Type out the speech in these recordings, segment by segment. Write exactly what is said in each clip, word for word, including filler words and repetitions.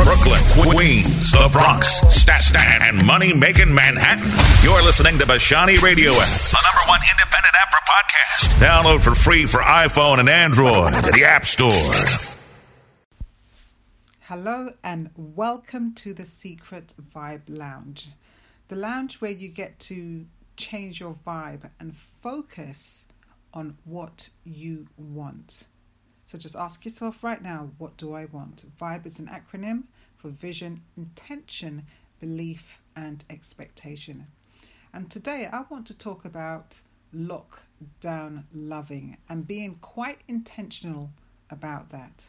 Brooklyn, Queens, the Bronx, Staten, and money-making Manhattan. You're listening to Bashani Radio app, the number one independent app for podcasts. Download for free for iPhone and Android at the App Store. Hello and welcome to the Secret Vibe Lounge. The lounge where you get to change your vibe and focus on what you want. So just ask yourself right now, what do I want? Vibe is an acronym for vision, intention, belief, and expectation. And today I want to talk about lockdown loving and being quite intentional about that.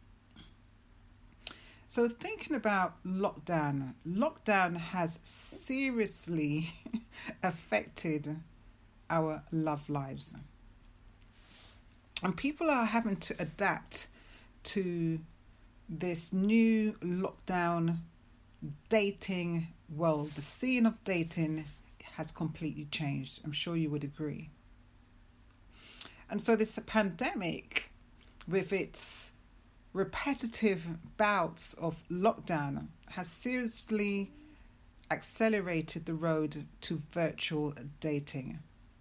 So thinking about lockdown, lockdown has seriously affected our love lives. And people are having to adapt to this new lockdown dating world. The scene of dating has completely changed. I'm sure you would agree. And so this pandemic, with its repetitive bouts of lockdown, has seriously accelerated the road to virtual dating.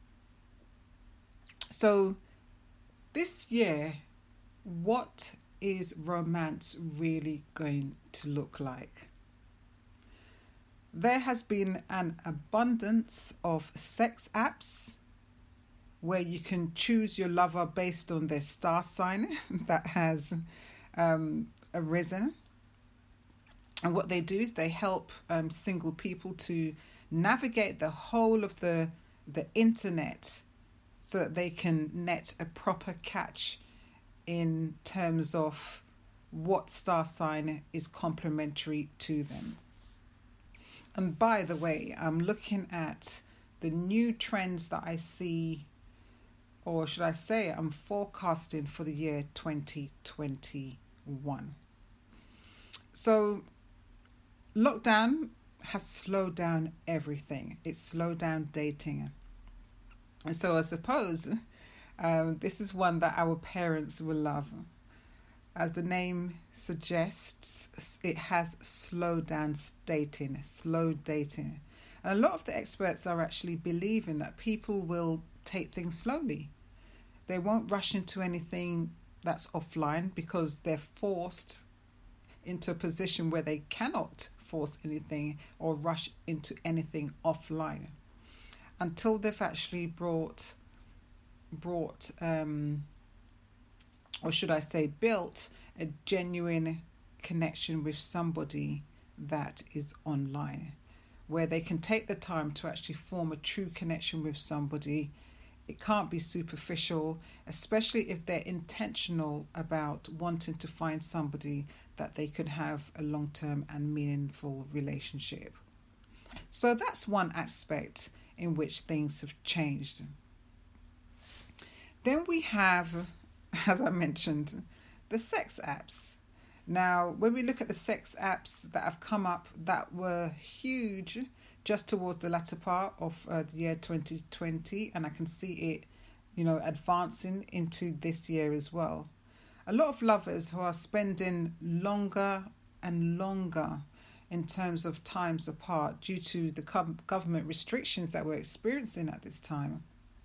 So this year, what is romance really going to look like? There has been an abundance of sex apps where you can choose your lover based on their star sign that has um, arisen. And what they do is they help um, single people to navigate the whole of the, the internet so that they can net a proper catch in terms of what star sign is complementary to them. And by the way, I'm looking at the new trends that I see, or should I say I'm forecasting for the year twenty twenty-one. So lockdown has slowed down everything. It's slowed down dating. And so I suppose um, this is one that our parents will love. As the name suggests, it has slowed down dating, slow dating. And a lot of the experts are actually believing that people will take things slowly. They won't rush into anything that's offline because they're forced into a position where they cannot force anything or rush into anything offline, until they've actually brought, brought, um, or should I say, built a genuine connection with somebody that is online, where they can take the time to actually form a true connection with somebody. It can't be superficial, especially if they're intentional about wanting to find somebody that they could have a long-term and meaningful relationship. So that's one aspect in which things have changed. Then we have, as I mentioned, the sex apps. Now, when we look at the sex apps that have come up that were huge just towards the latter part of uh, the year twenty twenty, and I can see it, you know, advancing into this year as well. A lot of lovers who are spending longer and longer in terms of times apart due to the government restrictions that we're experiencing at this time.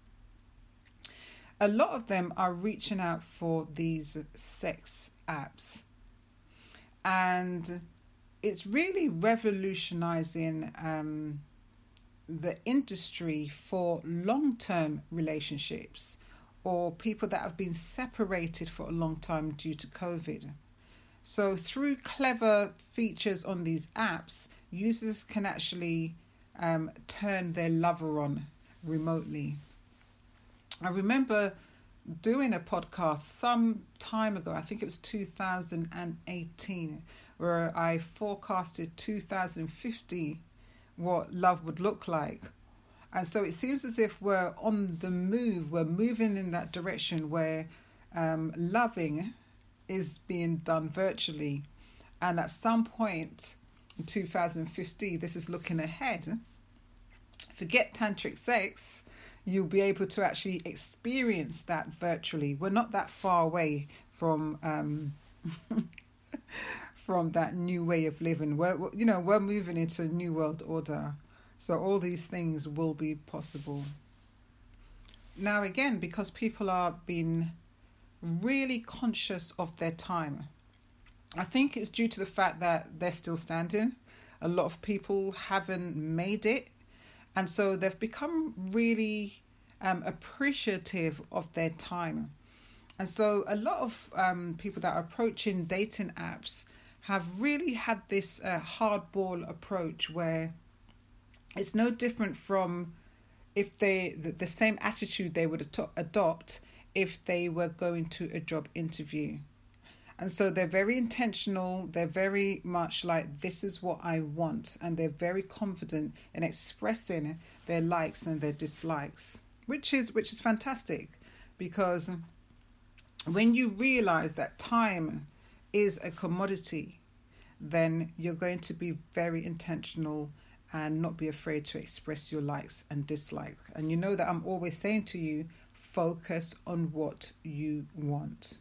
A lot of them are reaching out for these sex apps. And it's really revolutionizing um, the industry for long-term relationships or people that have been separated for a long time due to COVID. So through clever features on these apps, users can actually um, turn their lover on remotely. I remember doing a podcast some time ago, I think it was two thousand eighteen, where I forecasted two thousand fifty what love would look like. And so it seems as if we're on the move, we're moving in that direction where um, loving is being done virtually. And at some point in two thousand fifty, this is looking ahead, forget tantric sex, you'll be able to actually experience that virtually. We're not that far away from um, from that new way of living. We're, you know, we're moving into a new world order. So all these things will be possible. Now, again, because people are being really conscious of their time, I think it's due to the fact that they're still standing. A lot of people haven't made it. And so they've become really um, appreciative of their time. And so a lot of um, people that are approaching dating apps have really had this uh, hardball approach where it's no different from if they the, the same attitude they would ato- adopt if they were going to a job interview. And so they're very intentional. They're very much like, this is what I want. And they're very confident in expressing their likes and their dislikes, which is which is fantastic, because when you realize that time is a commodity, then you're going to be very intentional and not be afraid to express your likes and dislikes. And you know that I'm always saying to you, focus on what you want.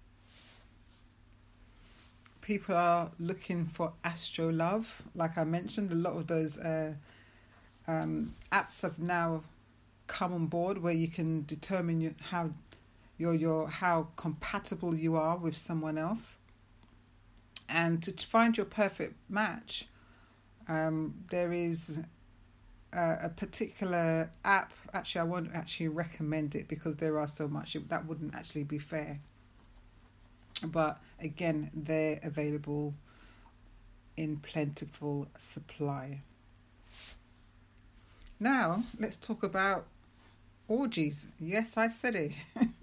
People are looking for astro love. Like I mentioned, a lot of those uh, um, apps have now come on board where you can determine your, how your your how compatible you are with someone else. And to find your perfect match, um, there is a, a particular app. Actually, I won't actually recommend it because there are so much. That wouldn't actually be fair. But again, they're available in plentiful supply. Now, let's talk about orgies. Yes, I said it.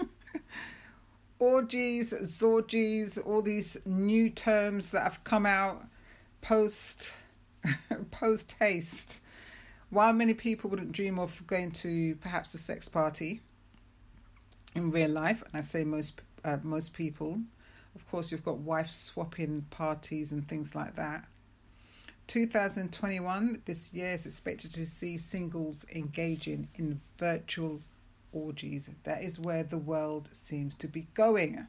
Orgies, zorgies, all these new terms that have come out post post haste. While many people wouldn't dream of going to perhaps a sex party in real life, and I say most uh, most people, of course, you've got wife swapping parties and things like that. twenty twenty-one, this year, is expected to see singles engaging in virtual orgies. That is where the world seems to be going.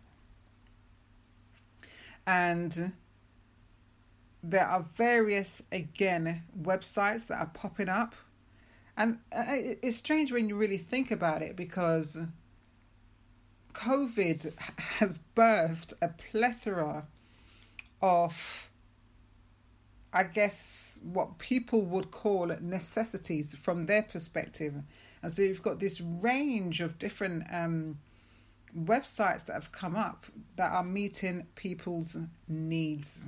And there are various, again, websites that are popping up. And it's strange when you really think about it, because COVID has birthed a plethora of, I guess, what people would call necessities from their perspective. And so you've got this range of different um, websites that have come up that are meeting people's needs.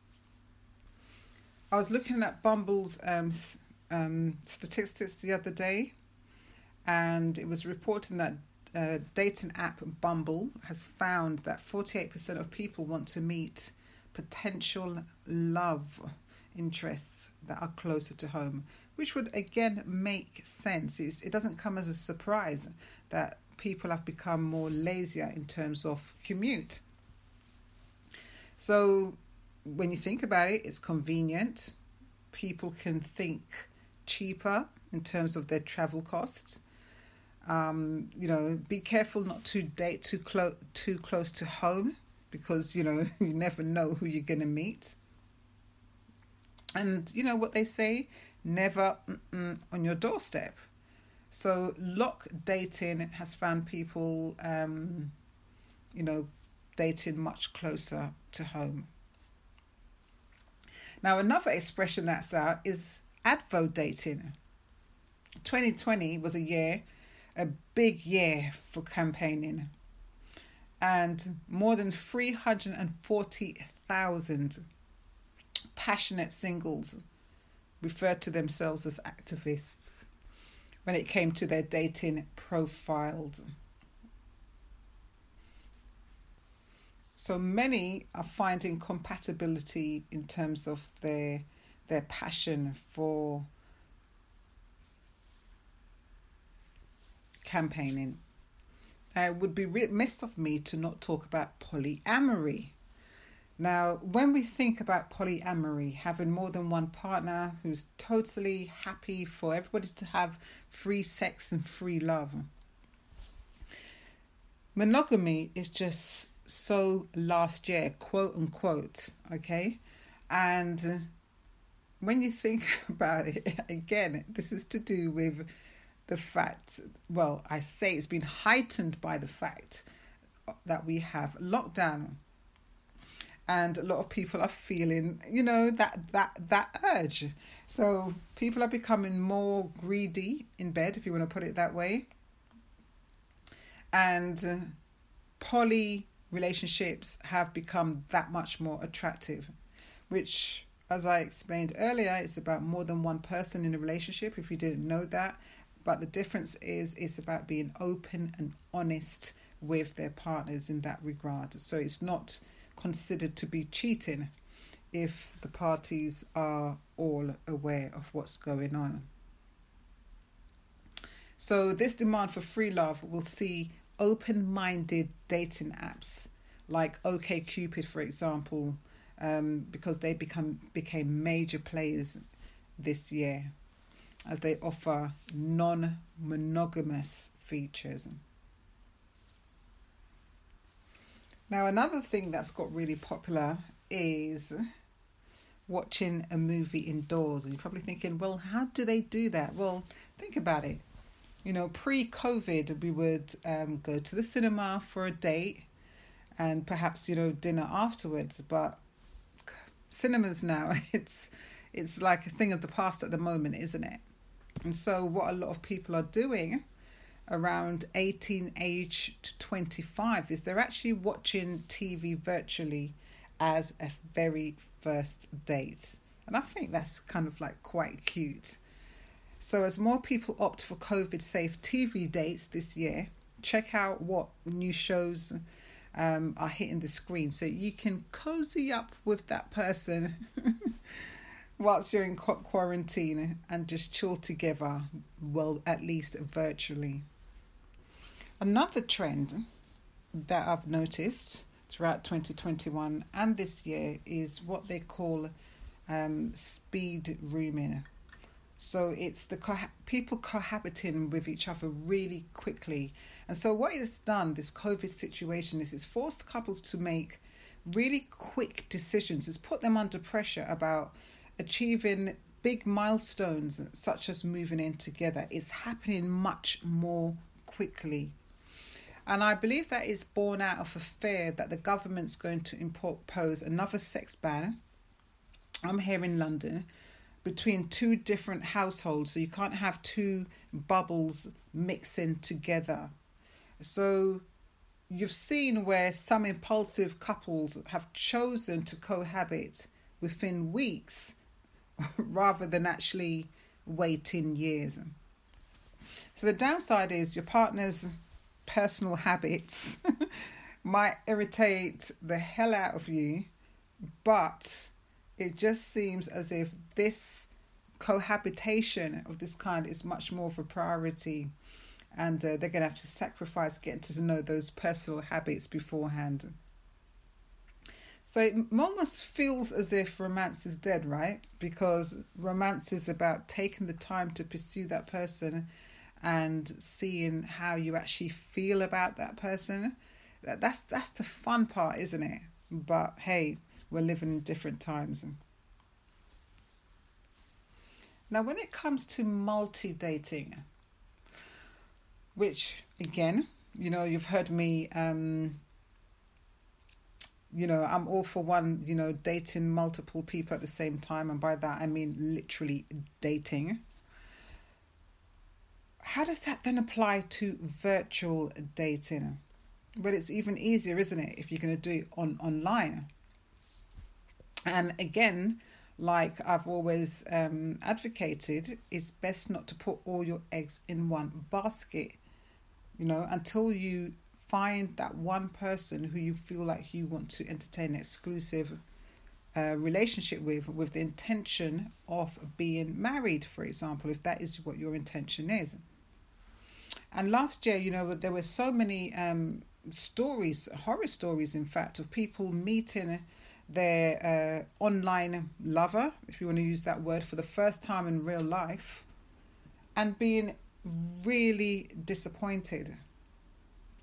I was looking at Bumble's um, um, statistics the other day, and it was reporting that uh, dating app Bumble has found that forty-eight percent of people want to meet potential love interests that are closer to home, which would again make sense. It's, it doesn't come as a surprise that people have become more lazier in terms of commute. So when you think about it, it's convenient. People can think cheaper in terms of their travel costs. Um, you know, be careful not to date too close too close to home, because, you know, you never know who you're going to meet. And you know what they say, never on your doorstep. So lock dating has found people, um, you know, dating much closer to home. Now, another expression that's out is advo dating. twenty twenty was a year, a big year for campaigning. And more than three hundred forty thousand passionate singles referred to themselves as activists when it came to their dating profiles. So many are finding compatibility in terms of their their passion for campaigning. Uh, it would be remiss of me to not talk about polyamory. Now, when we think about polyamory, having more than one partner who's totally happy for everybody to have free sex and free love, monogamy is just so last year, quote unquote, okay? And when you think about it, again, this is to do with the fact, well, I say it's been heightened by the fact that we have lockdown. And a lot of people are feeling, you know, that that that urge. So people are becoming more greedy in bed, if you want to put it that way. And uh, poly relationships have become that much more attractive, which, as I explained earlier, it's about more than one person in a relationship, if you didn't know that. But the difference is it's about being open and honest with their partners in that regard. So it's not considered to be cheating if the parties are all aware of what's going on. So this demand for free love will see open-minded dating apps like OkCupid, for example, um, because they become became major players this year as they offer non-monogamous features. Now, another thing that's got really popular is watching a movie indoors. And you're probably thinking, well, how do they do that? Well, think about it. You know, pre-COVID, we would um, go to the cinema for a date and perhaps, you know, dinner afterwards. But cinemas now, it's it's like a thing of the past at the moment, isn't it? And so what a lot of people are doing around eighteen age to twenty-five is they're actually watching T V virtually as a very first date. And I think that's kind of like quite cute. So as more people opt for COVID safe T V dates this year, check out what new shows um, are hitting the screen so you can cozy up with that person whilst you're in quarantine and just chill together, well, at least virtually. Another trend that I've noticed throughout twenty twenty-one and this year is what they call um, speed rooming. So it's the co- people cohabiting with each other really quickly. And so what it's done, this COVID situation, is it's forced couples to make really quick decisions. It's put them under pressure about achieving big milestones such as moving in together. It's happening much more quickly. And I believe that is born out of a fear that the government's going to impose another sex ban. I'm here in London, between two different households. So you can't have two bubbles mixing together. So you've seen where some impulsive couples have chosen to cohabit within weeks rather than actually waiting years. So the downside is your partner's personal habits might irritate the hell out of you, but it just seems as if this cohabitation of this kind is much more of a priority, and uh, they're going to have to sacrifice getting to know those personal habits beforehand. So it almost feels as if romance is dead, right? Because romance is about taking the time to pursue that person and seeing how you actually feel about that person. That, that's that's the fun part, isn't it? But hey, we're living in different times. Now, when it comes to multi-dating, which again, you know, you've heard me, um, you know, I'm all for one, you know, dating multiple people at the same time. And by that, I mean literally dating. How does that then apply to virtual dating? Well, it's even easier, isn't it, if you're going to do it on online? And again, like I've always um, advocated, it's best not to put all your eggs in one basket, you know, until you find that one person who you feel like you want to entertain an exclusive uh, relationship with, with the intention of being married, for example, if that is what your intention is. And last year, you know, there were so many um, stories, horror stories, in fact, of people meeting their uh, online lover, if you want to use that word, for the first time in real life and being really disappointed.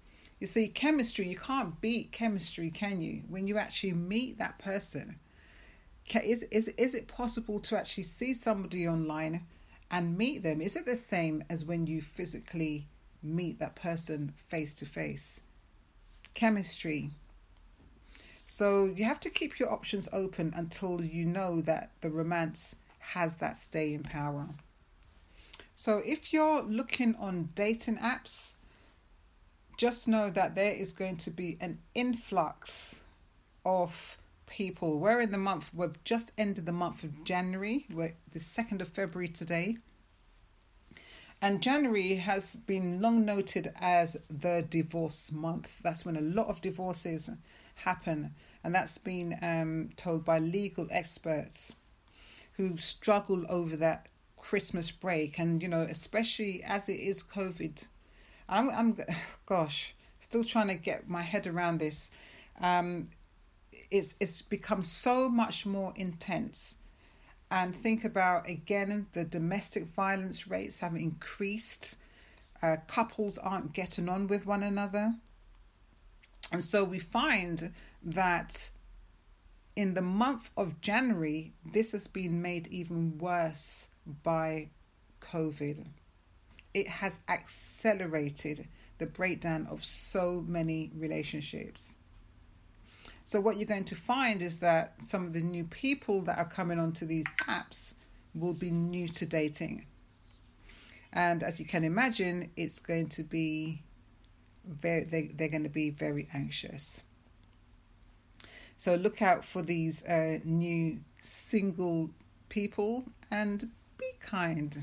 You see, chemistry, you can't beat chemistry, can you? When you actually meet that person, can, is, is, is it possible to actually see somebody online and meet them? Is it the same as when you physically meet that person face to face? Chemistry. So you have to keep your options open until you know that the romance has that staying power. So if you're looking on dating apps, just know that there is going to be an influx of people. We're in the month, we've just ended the month of January. We're the second of February today. And January has been long noted as the divorce month. That's when a lot of divorces happen. And that's been um, told by legal experts who struggle over that Christmas break. And, you know, especially as it is COVID, I'm, I'm gosh, still trying to get my head around this. Um, it's it's become so much more intense. And think about, again, the domestic violence rates have increased. Uh, couples aren't getting on with one another. And so we find that in the month of January, this has been made even worse by COVID. It has accelerated the breakdown of so many relationships. So what you're going to find is that some of the new people that are coming onto these apps will be new to dating. And as you can imagine, it's going to be very, they, they're going to be very anxious. So look out for these uh, new single people and be kind.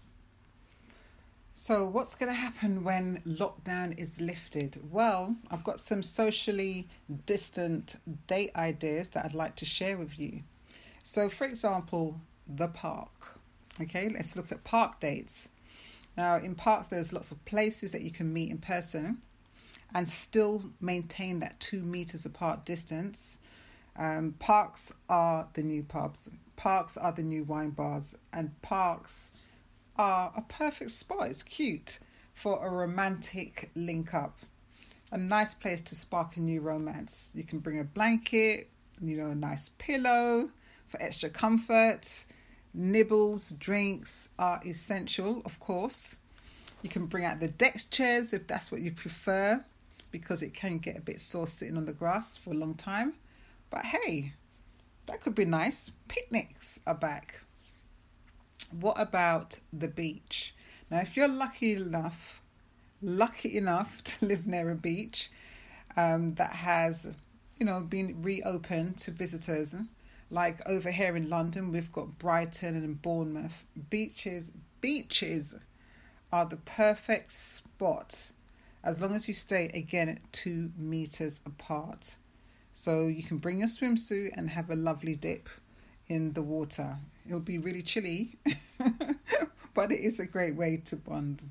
So what's going to happen when lockdown is lifted? Well, I've got some socially distant date ideas that I'd like to share with you. So for example, the park. Okay, let's look at park dates. Now in parks, there's lots of places that you can meet in person and still maintain that two meters apart distance. Um, parks are the new pubs. Parks are the new wine bars, and parks are a perfect spot. It's cute for a romantic link up. A nice place to spark a new romance. You can bring a blanket, you know, a nice pillow for extra comfort. Nibbles, drinks are essential, of course. You can bring out the deck chairs if that's what you prefer, because it can get a bit sore sitting on the grass for a long time. But hey, that could be nice. Picnics are back. What about the beach? Now, if you're lucky enough, lucky enough to live near a beach um, that has, you know, been reopened to visitors, like over here in London, we've got Brighton and Bournemouth. Beaches, beaches are the perfect spot as long as you stay, again, at two meters apart. So you can bring your swimsuit and have a lovely dip in the water. It'll be really chilly, but it is a great way to bond.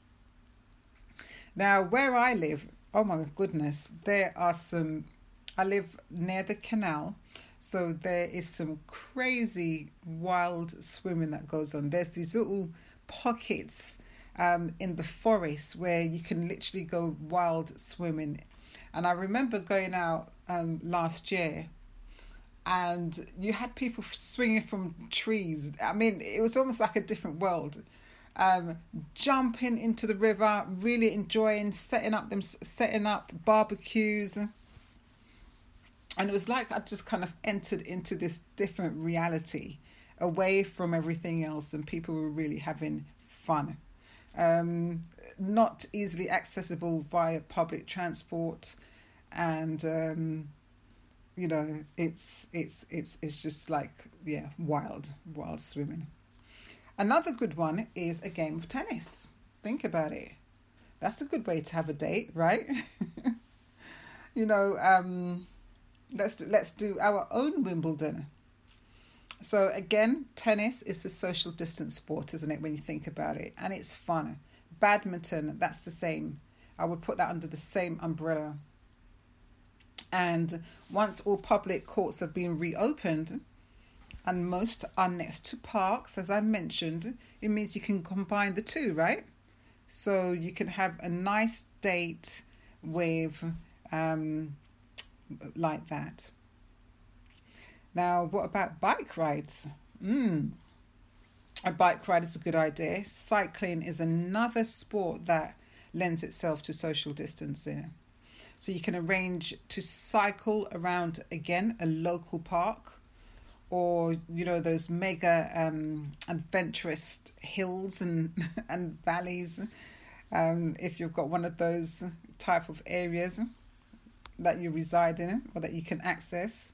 Now, where I live, oh my goodness, there are some, I live near the canal, so there is some crazy wild swimming that goes on. There's these little pockets um, in the forest where you can literally go wild swimming. And I remember going out um, last year, and you had people swinging from trees. I mean, it was almost like a different world. Um, jumping into the river, really enjoying setting up them, setting up barbecues, and it was like I just kind of entered into this different reality, away from everything else, and people were really having fun. Um, not easily accessible via public transport, and um, you know, it's it's it's it's just like, yeah, wild, wild swimming. Another good one is a game of tennis. Think about it. That's a good way to have a date, right? you know, um, let's do, let's do our own Wimbledon. So again, tennis is a social distance sport, isn't it, when you think about it? And it's fun. Badminton, that's the same. I would put that under the same umbrella. And once all public courts have been reopened, and most are next to parks, as I mentioned, it means you can combine the two, right? So you can have a nice date with um, like that. Now, what about bike rides? Mm. A bike ride is a good idea. Cycling is another sport that lends itself to social distancing. So you can arrange to cycle around, again, a local park, or, you know, those mega um, adventurous hills and, and valleys. Um, if you've got one of those type of areas that you reside in or that you can access.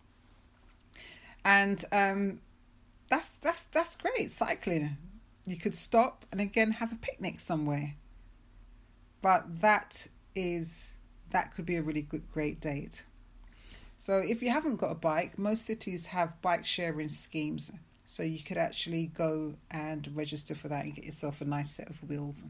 And um, that's that's that's great, cycling. You could stop and again have a picnic somewhere. But that is that could be a really good great date. So if you haven't got a bike, most cities have bike sharing schemes. So you could actually go and register for that and get yourself a nice set of wheels.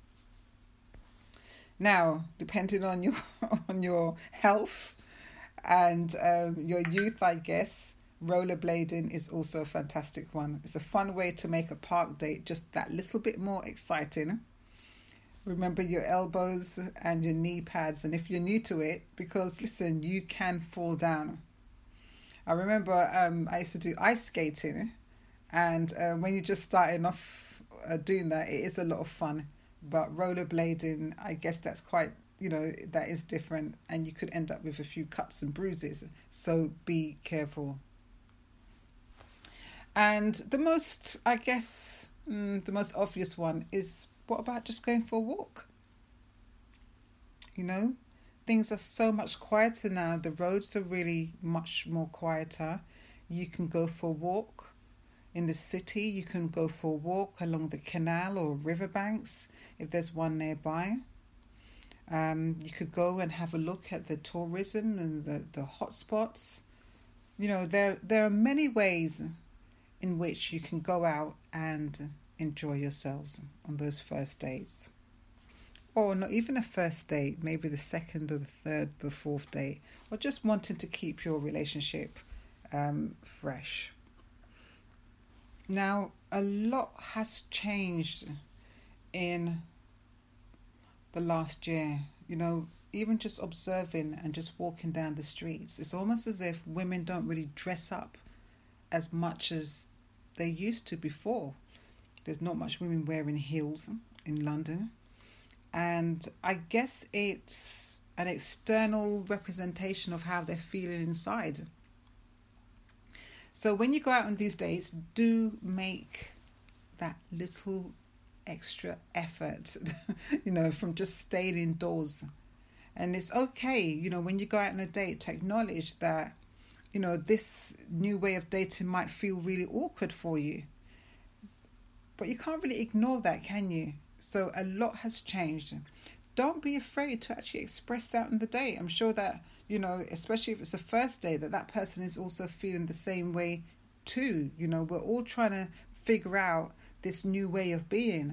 Now, depending on your on your health and um, your youth, I guess, rollerblading is also a fantastic one. It's a fun way to make a park date just that little bit more exciting. Remember your elbows and your knee pads, and if you're new to it, because listen, you can fall down. I remember um, I used to do ice skating, and uh, when you're just starting off uh, doing that, it is a lot of fun. But rollerblading, I guess that's quite, you know, that is different, and you could end up with a few cuts and bruises. So be careful. And the most, I guess, mm, the most obvious one is, what about just going for a walk? You know, things are so much quieter now. The roads are really much more quieter. You can go for a walk in the city. You can go for a walk along the canal or riverbanks if there's one nearby. Um, you could go and have a look at the tourism and the, the hotspots. You know, there there are many ways in which you can go out and enjoy yourselves on those first dates. Or not even a first date, maybe the second or the third, the fourth date, or just wanting to keep your relationship um, fresh. Now, a lot has changed in the last year. You know, even just observing and just walking down the streets, it's almost as if women don't really dress up as much as they used to before. There's not much women wearing heels in London. And I guess it's an external representation of how they're feeling inside. So when you go out on these dates, do make that little extra effort, you know, from just staying indoors. And it's okay, you know, when you go out on a date, to acknowledge that, you know, this new way of dating might feel really awkward for you. But you can't really ignore that, can you? So a lot has changed. Don't be afraid to actually express that on the date. I'm sure that, you know, especially if it's a first date, that that person is also feeling the same way too. You know, we're all trying to figure out this new way of being.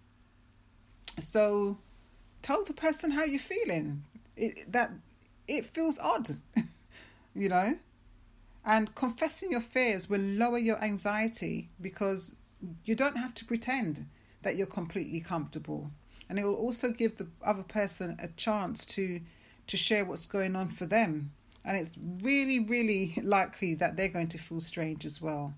So tell the person how you're feeling. It, that it feels odd, you know. And confessing your fears will lower your anxiety, because you don't have to pretend that you're completely comfortable. And it will also give the other person a chance to to share what's going on for them. And it's really, really likely that they're going to feel strange as well.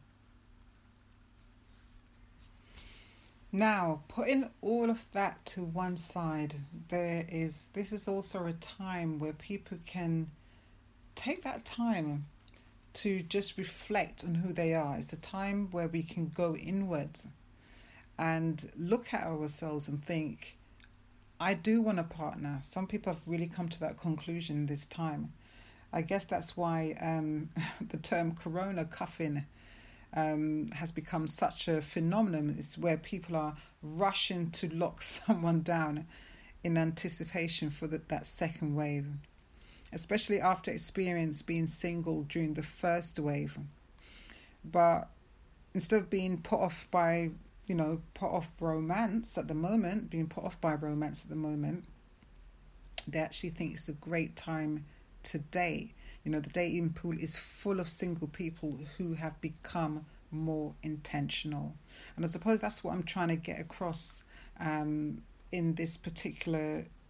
Now, putting all of that to one side, there is this is also a time where people can take that time to just reflect on who they are. It's a time where we can go inwards and look at ourselves and think, I do want a partner. Some people have really come to that conclusion this time. I guess that's why um, the term corona cuffing um, has become such a phenomenon. It's where people are rushing to lock someone down in anticipation for the, that second wave, especially after experience being single during the first wave. But instead of being put off by, you know, put off romance at the moment, being put off by romance at the moment, they actually think it's a great time today. You know, the dating pool is full of single people who have become more intentional. And I suppose that's what I'm trying to get across um, in this particular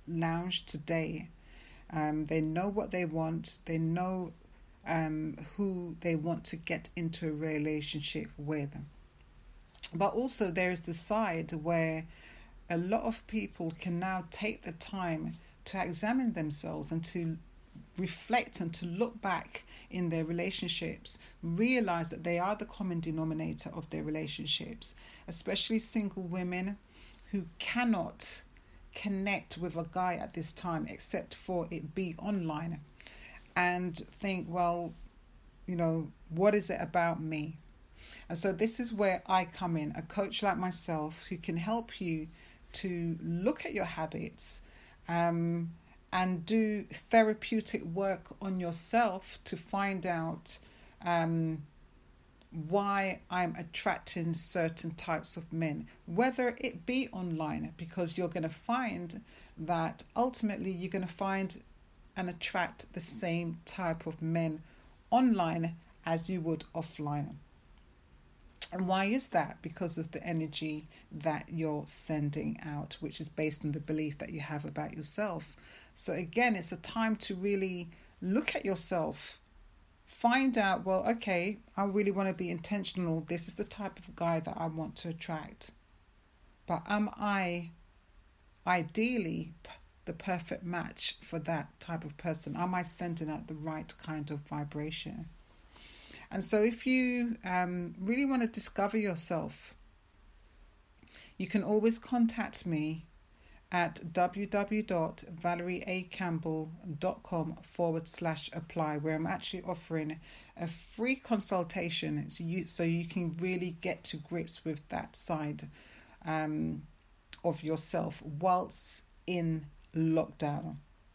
lounge today. Um, they know what they want. They know um, who they want to get into a relationship with. But also there is the side where a lot of people can now take the time to examine themselves and to reflect and to look back in their relationships, realize that they are the common denominator of their relationships, especially single women who cannot connect with a guy at this time except for it be online, and think, well, you know, what is it about me? And so this is where I come in, a coach like myself who can help you to look at your habits um, and do therapeutic work on yourself to find out um, why I'm attracting certain types of men, whether it be online, because you're going to find that ultimately you're going to find and attract the same type of men online as you would offline. And why is that? Because of the energy that you're sending out, which is based on the belief that you have about yourself. So again, it's a time to really look at yourself, find out, well, okay, I really want to be intentional. This is the type of guy that I want to attract. But am I ideally the perfect match for that type of person? Am I sending out the right kind of vibration? And so if you um, really want to discover yourself, you can always contact me at www.valerieacampbell.com forward slash apply, where I'm actually offering a free consultation so you, so you can really get to grips with that side um, of yourself whilst in lockdown.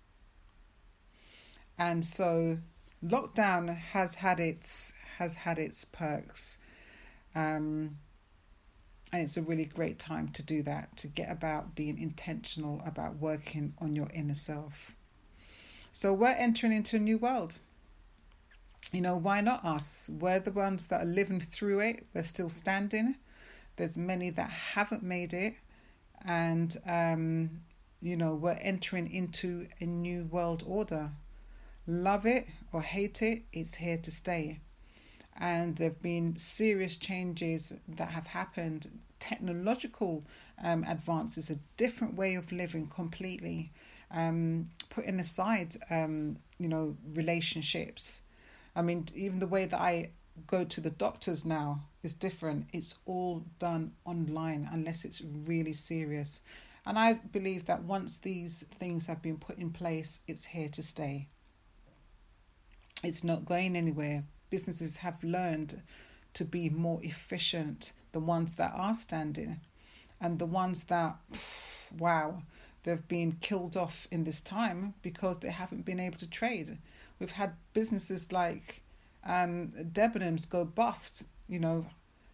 And so lockdown has had its has had its perks, um, and it's a really great time to do that, to get about being intentional about working on your inner self. So we're entering into a new world. You know, why not us? We're the ones that are living through it. We're still standing. There's many that haven't made it, and um, you know, we're entering into a new world order. Love it or hate it, it's here to stay. And there have been serious changes that have happened, technological um, advances, a different way of living completely, um, putting aside, um, you know, relationships. I mean, even the way that I go to the doctors now is different. It's all done online unless it's really serious. And I believe that once these things have been put in place, it's here to stay. It's not going anywhere. Businesses have learned to be more efficient, the ones that are standing, and the ones that, wow, they've been killed off in this time because they haven't been able to trade. We've had businesses like um, Debenhams go bust, you know,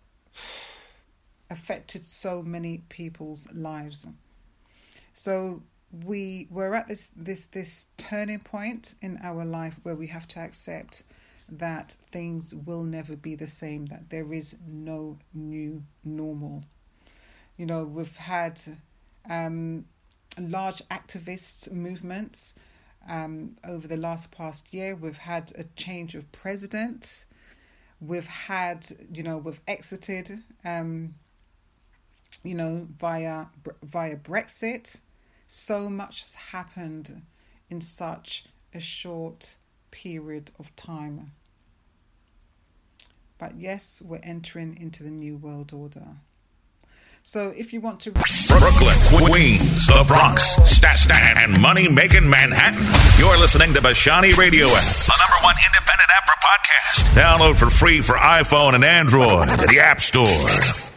affected so many people's lives. So we we're at this this this turning point in our life where we have to accept that things will never be the same, that there is no new normal. You know, we've had um, large activist movements um, over the last past year. We've had a change of president. We've had, you know, we've exited, um, you know, via via Brexit. So much has happened in such a short period of time. But yes, we're entering into the new world order. So if you want to... Brooklyn, Queens, the Bronx, Staten, and money-making Manhattan. You're listening to Bashani Radio App, the number one independent app for podcasts. Download for free for iPhone and Android at the App Store.